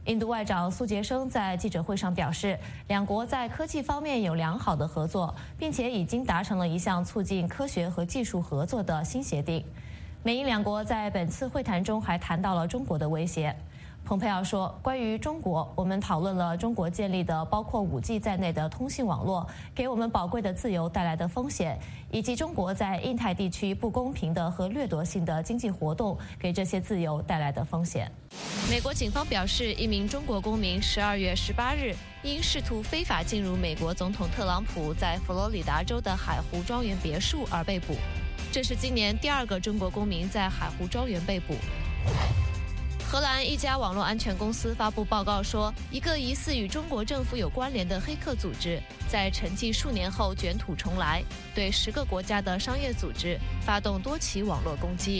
印度外长苏杰生在记者会上表示，两国在科技方面有良好的合作，并且已经达成了一项促进科学和技术合作的新协定。美印两国在本次会谈中还谈到了中国的威胁。蓬佩奥说，关于中国，我们讨论了中国建立的包括5G 在内的通信网络给我们宝贵的自由带来的风险，以及中国在印太地区不公平的和掠夺性的经济活动给这些自由带来的风险。
美国警方表示，一名中国公民12月18日因试图非法进入美国总统特朗普在佛罗里达州的海湖庄园别墅而被捕。这是今年第2个中国公民在海湖庄园被捕。荷兰一家网络安全公司发布报告说，一个疑似与中国政府有关联的黑客组织在沉寂数年后卷土重来，对10个国家的商业组织发动多起网络攻击。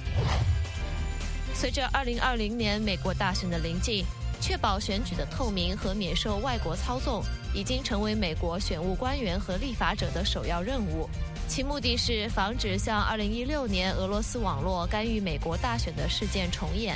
随着2020年美国大选的临近，确保选举的透明和免受外国操纵已经成为美国选务官员和立法者的首要任务，其目的是防止像2016年俄罗斯网络干预美国大选的事件重演。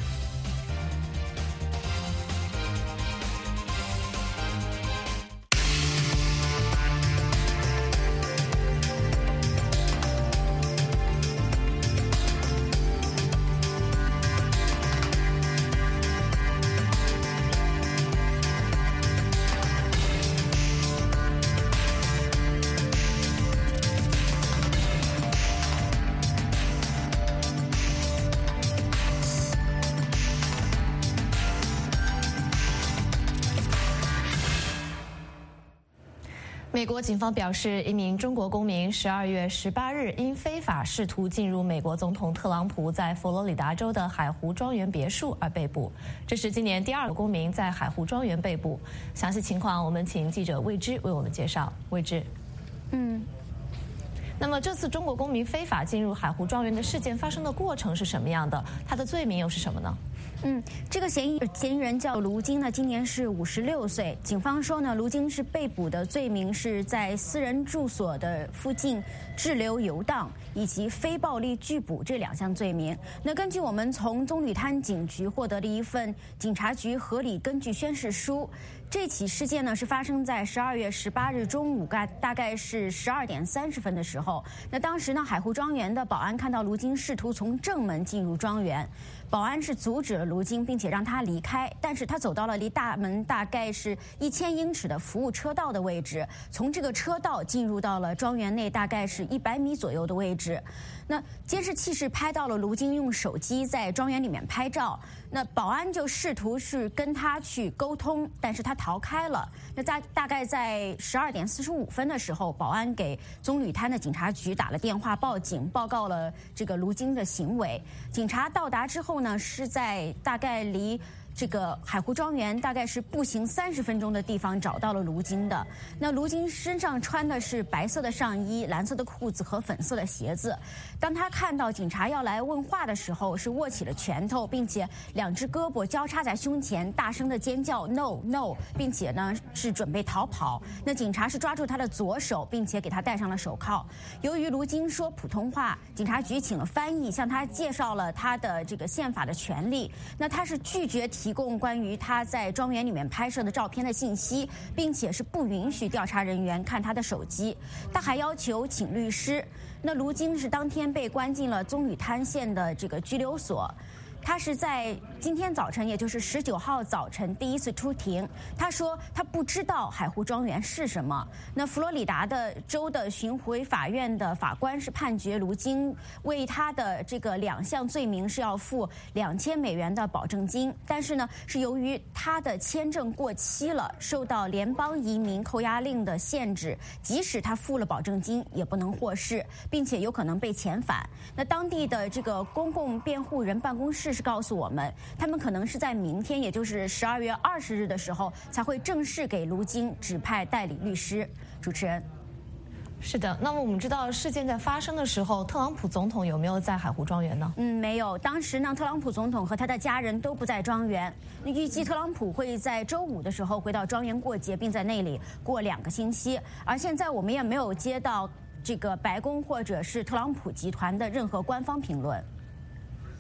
美国警方表示，一名中国公民12月18日因非法试图进入美国总统特朗普在佛罗里达州的海湖庄园别墅而被捕。这是今年第2个公民在海湖庄园被捕。详细情况，我们请记者魏之为我们介绍。魏之，那么这次中国公民非法进入海湖庄园的事件发生的过程是什么样的？他的罪名又是什么呢？
这个嫌疑人叫卢金呢，今年是56岁。警方说呢，卢金是被捕的罪名是在私人住所的附近滞留游荡以及非暴力拒捕这2项罪名。那根据我们从棕榈滩警局获得的一份警察局合理根据宣誓书，这起事件呢是发生在12月18日中午，大概是12点30分的时候。那当时呢，海湖庄园的保安看到卢金试图从正门进入庄园，保安是阻止了卢金，并且让他离开，但是他走到了离大门大概是1000英尺的服务车道的位置，从这个车道进入到了庄园内大概是100米左右的位置。那监视器是拍到了卢金用手机在庄园里面拍照，那保安就试图是跟他去沟通，但是他逃开了。那大概在12点45分的时候，保安给棕榈滩的警察局打了电话报警，报告了这个卢金的行为。警察到达之后呢，是在大概离这个海湖庄园大概是步行30分钟的地方找到了卢金的。那卢金身上穿的是白色的上衣、蓝色的裤子和粉色的鞋子。当他看到警察要来问话的时候，是握起了拳头，并且2只胳膊交叉在胸前，大声的尖叫 "No No"， 并且呢是准备逃跑。那警察是抓住他的左手，并且给他戴上了手铐。由于卢金说普通话，警察局请了翻译向他介绍了他的这个宪法的权利。那他是拒绝提供关于他在庄园里面拍摄的照片的信息，并且是不允许调查人员看他的手机。他还要求请律师。那卢金是当天被关进了棕榈滩县的这个拘留所。他是在今天早晨，也就是19号早晨第一次出庭。他说他不知道海湖庄园是什么。那佛罗里达的州的巡回法院的法官是判决卢金为他的这个2项罪名是要付2000美元的保证金，但是呢，是由于他的签证过期了，受到联邦移民扣押令的限制，即使他付了保证金也不能获释，并且有可能被遣返。那当地的这个公共辩护人办公室是告诉我们，他们可能是在明天，也就是12月20日的时候，才会正式给卢金指派代理律师。主持人。
是的，那么我们知道事件在发生的时候，特朗普总统有没有在海湖庄园呢？
没有。当时呢，特朗普总统和他的家人都不在庄园。预计特朗普会在周5的时候回到庄园过节，并在那里过2个星期。而现在我们也没有接到这个白宫或者是特朗普集团的任何官方评论。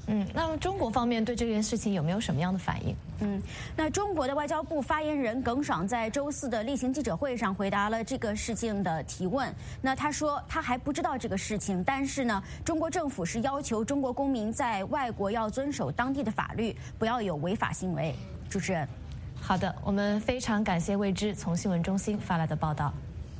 那么中国方面对这件事情有没有什么样的反应？
那中国的外交部发言人耿爽在周4的例行记者会上回答了这个事情的提问。那他说他还不知道这个事情，但是呢，中国政府是要求中国公民在外国要遵守当地的法律，不要有违法行为。主持人，
好的，我们非常感谢魏之从新闻中心发来的报道。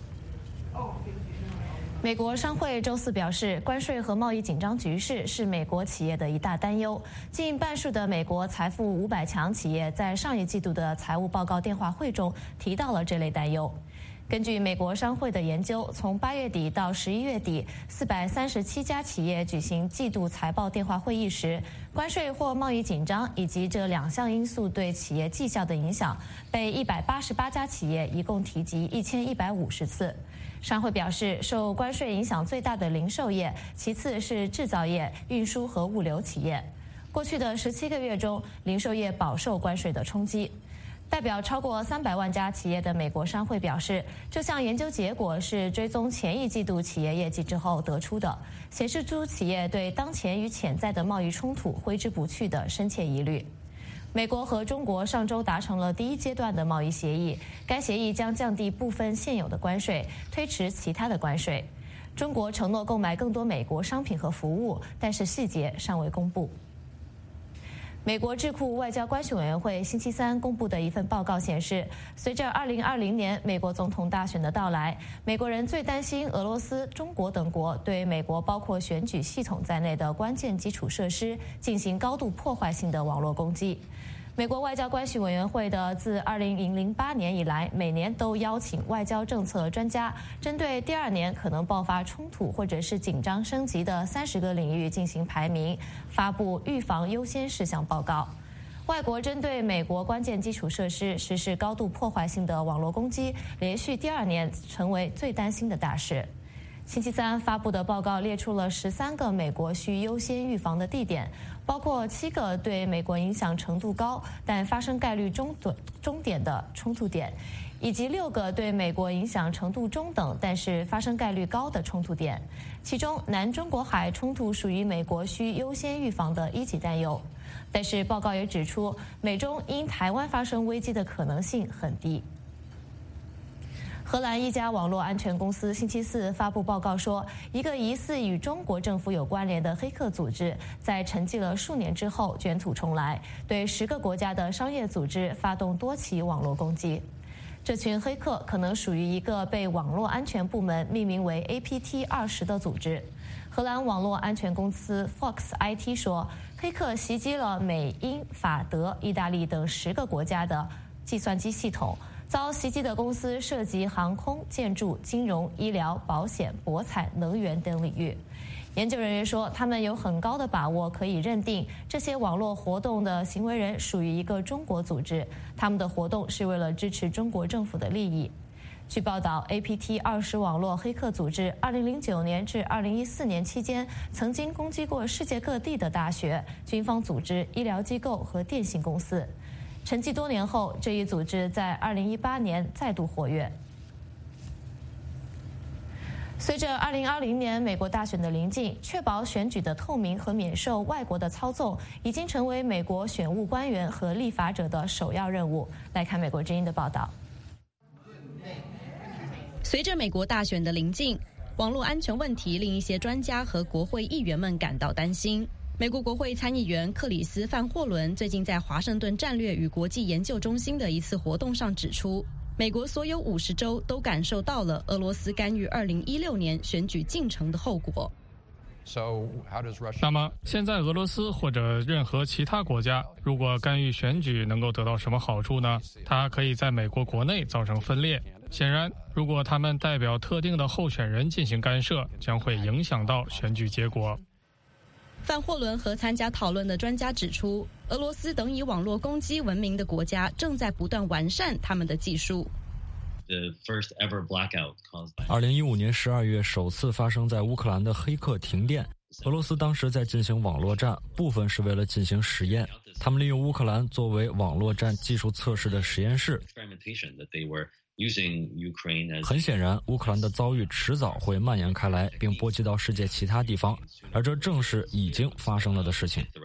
美国商会周4表示，关税和贸易紧张局势是美国企业的一大担忧。近半数的美国财富500强企业在上一季度的财务报告电话会中提到了这类担忧。根据美国商会的研究，从8月底到11月底，437家企业举行季度财报电话会议时，关税或贸易紧张以及这2项因素对企业绩效的影响被188家企业一共提及1150次。商会表示，受关税影响最大的零售业，其次是制造业、运输和物流企业。过去的17个月中，零售业饱受关税的冲击。代表超过300万家企业的美国商会表示，这项研究结果是追踪前一季度企业业绩之后得出的，显示出企业对当前与潜在的贸易冲突挥之不去的深切疑虑。美国和中国上周达成了第1阶段的贸易协议，该协议将降低部分现有的关税，推迟其他的关税。中国承诺购买更多美国商品和服务，但是细节尚未公布。美国智库外交关系委员会星期3公布的一份报告显示，随着2020年美国总统大选的到来，美国人最担心俄罗斯、中国等国对美国包括选举系统在内的关键基础设施进行高度破坏性的网络攻击。美国外交关系委员会的自2008年以来，每年都邀请外交政策专家针对第2年可能爆发冲突或者是紧张升级的30个领域进行排名，发布预防优先事项报告。外国针对美国关键基础设施实施高度破坏性的网络攻击，连续第2年成为最担心的大事。星期3发布的报告列出了13个美国需优先预防的地点，包括7个对美国影响程度高但发生概率中点的冲突点，以及6个对美国影响程度中等但是发生概率高的冲突点。其中，南中国海冲突属于美国需优先预防的1级担忧。但是报告也指出，美中因台湾发生危机的可能性很低。荷兰一家网络安全公司星期4发布报告说，一个疑似与中国政府有关联的黑客组织在沉寂了数年之后卷土重来，对10个国家的商业组织发动多起网络攻击。这群黑客可能属于一个被网络安全部门命名为 APT20 的组织。荷兰网络安全公司 Fox IT 说，黑客袭击了美、英、法、德、意大利等10个国家的计算机系统。遭袭击的公司涉及航空、建筑、金融、医疗、保险、博彩、能源等领域。研究人员说，他们有很高的把握可以认定这些网络活动的行为人属于一个中国组织，他们的活动是为了支持中国政府的利益。据报道 ，APT20 网络黑客组织2009年至2014年期间，曾经攻击过世界各地的大学、军方组织、医疗机构和电信公司。沉寂多年后，这一组织在2018年再度活跃。随着2020年美国大选的临近，确保选举的透明和免受外国的操纵，已经成为美国选务官员和立法者的首要任务。来看美国之音的报道。
随着美国大选的临近，网络安全问题令一些专家和国会议员们感到担心。美国国会参议员克里斯·范霍伦最近在华盛顿战略与国际研究中心的一次活动上指出，美国所有50州都感受到了俄罗斯干预2016年选举进程的后果。
那么，现在俄罗斯或者任何其他国家如果干预选举，能够得到什么好处呢？它可以在美国国内造成分裂。显然，如果他们代表特定的候选人进行干涉，将会影响到选举结果。
范霍伦和参加讨论的专家指出，俄罗斯等以网络攻击闻名的国家正在不断完善他们的技术。
2015年12月首次发生在乌克兰的黑客停电，俄罗斯当时在进行网络战，部分是为了进行实验。他们利用乌克兰作为网络战技术测试的实验室。 很显然，乌克兰的遭遇迟早会蔓延开来，并波及到世界其他地方，而这正是已经发生了的事情。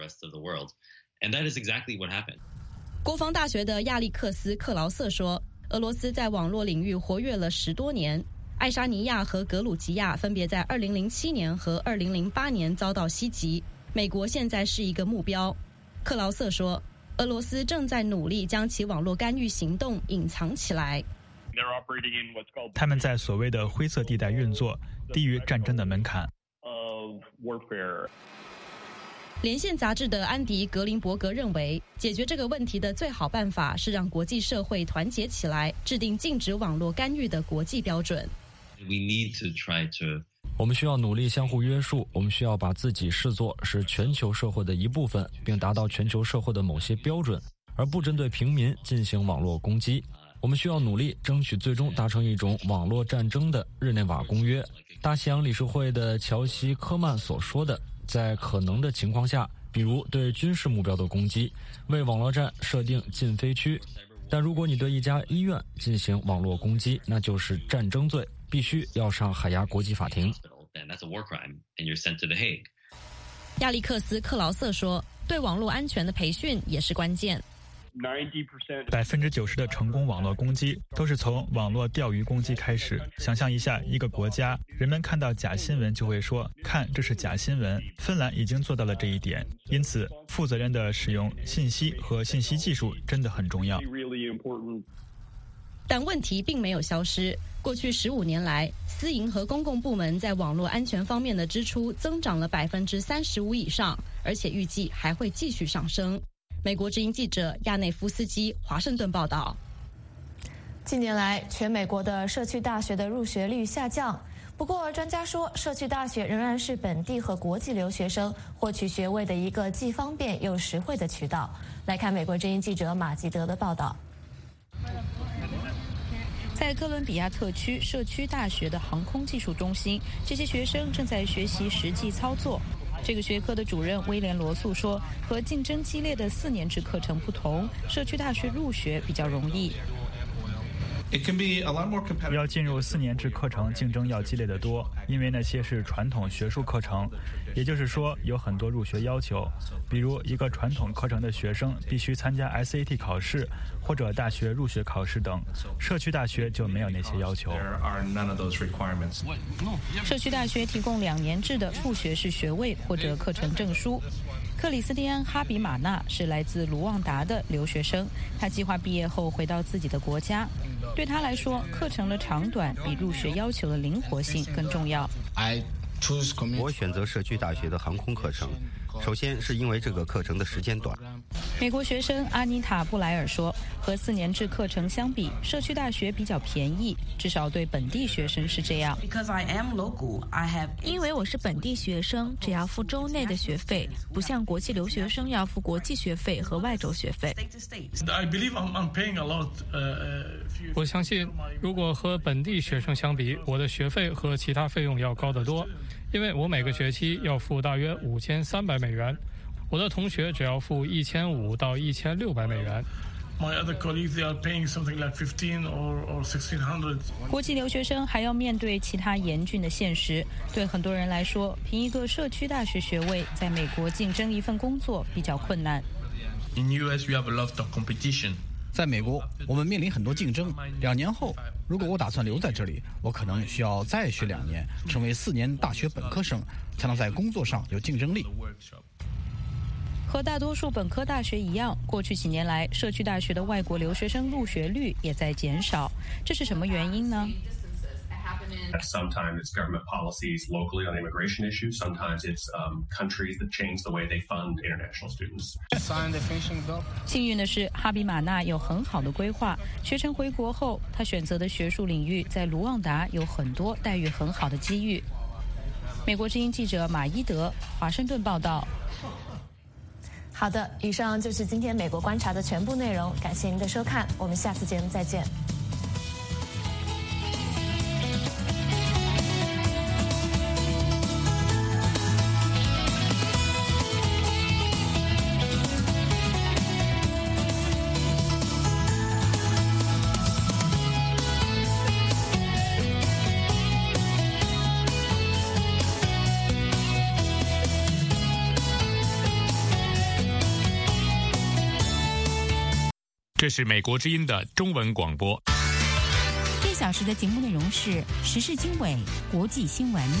国防大学的亚历克斯·克劳瑟说，俄罗斯在网络领域活跃了10多年。爱沙尼亚和格鲁吉亚分别在2007年和2008年遭到袭击，美国现在是一个目标。克劳瑟说，俄罗斯正在努力将其网络干预行动隐藏起来。
他们在所谓的灰色地带运作，低于战争的门槛。
连线杂志的安迪·格林伯格认为，解决这个问题的最好办法是让国际社会团结起来，制定禁止网络干预的国际标准。
我们需要努力相互约束，我们需要把自己视作是全球社会的一部分，并达到全球社会的某些标准，而不针对平民进行网络攻击。我们需要努力争取最终达成一种网络战争的日内瓦公约。大西洋理事会的乔西·科曼所说的，在可能的情况下，比如对军事目标的攻击，为网络战设定禁飞区。但如果你对一家医院进行网络攻击，那就是战争罪，必须要上海牙国际法庭。
亚历克斯·克劳瑟说，对网络安全的培训也是关键。
90%的成功网络攻击都是从网络钓鱼攻击开始。想象一下，一个国家，人们看到假新闻就会说，看，这是假新闻。芬兰已经做到了这一点，因此负责任的使用信息和信息技术真的很重要。
但问题并没有消失。过去15年来，私营和公共部门在网络安全方面的支出增长了35%以上，而且预计还会继续上升。美国之音记者亚内夫斯基华盛顿报道。
近年来，全美国的社区大学的入学率下降。不过，专家说，社区大学仍然是本地和国际留学生获取学位的一个既方便又实惠的渠道。来看美国之音记者马吉德的报道。
在哥伦比亚特区社区大学的航空技术中心，这些学生正在学习实际操作。这个学科的主任威廉·罗素说，和竞争激烈的4年制课程不同，社区大学入学比较容易。
要进入4年制课程，竞争要激烈得多，因为那些是传统学术课程，也就是说有很多入学要求。比如，一个传统课程的学生必须参加 SAT 考试或者大学入学考试等，社区大学就没有那些要求。
社区大学提供2年制的副学士学位或者课程证书。克里斯蒂安·哈比马纳是来自卢旺达的留学生，他计划毕业后回到自己的国家。对他来说，课程的长短比入学要求的灵活性更重要。
我选择社区大学的航空课程，首先是因为这个课程的时间短。
美国学生阿妮塔·布莱尔说，和4年制课程相比，社区大学比较便宜，至少对本地学生是这样。
因为我是本地学生，只要付州内的学费，不像国际留学生要付国际学费和外州学费。
我相信，如果和本地学生相比，我的学费和其他费用要高得多，因为我每个学期要付大约5300美元。我的同学只要付1500到1600美元。
国际留学生还要面对其他严峻的现实。对很多人来说，凭一个社区大学学位，在美国竞争一份工作比较困难。
在美国，我们面临很多竞争。2年后，如果我打算留在这里，我可能需要再学2年，成为4年大学本科生，才能在工作上有竞争力。
和大多数本科大学一样，过去几年来，社区大学的外国留学生入学率也在减少。这是什么原因呢
？Sometimes it's government policies locally on immigration issues. Sometimes it's countries that change the way they fund international students.
幸运的是，哈比马纳有很好的规划。学成回国后，他选择的学术领域在卢旺达有很多待遇很好的机遇。美国之音记者马伊德，华盛顿报道。
好的，以上就是今天美国观察的全部内容，感谢您的收看，我们下次节目再见。
这是美国之音的中文广播。
1小时的节目内容是时事经纬、国际新闻。